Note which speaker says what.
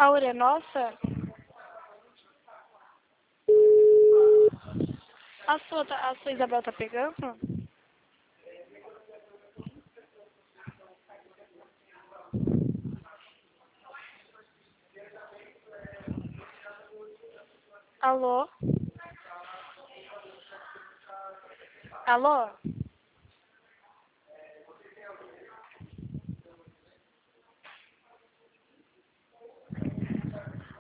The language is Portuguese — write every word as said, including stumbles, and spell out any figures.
Speaker 1: A hora é nossa? A sua, tá- a sua Isabel tá pegando? Alô? Alô?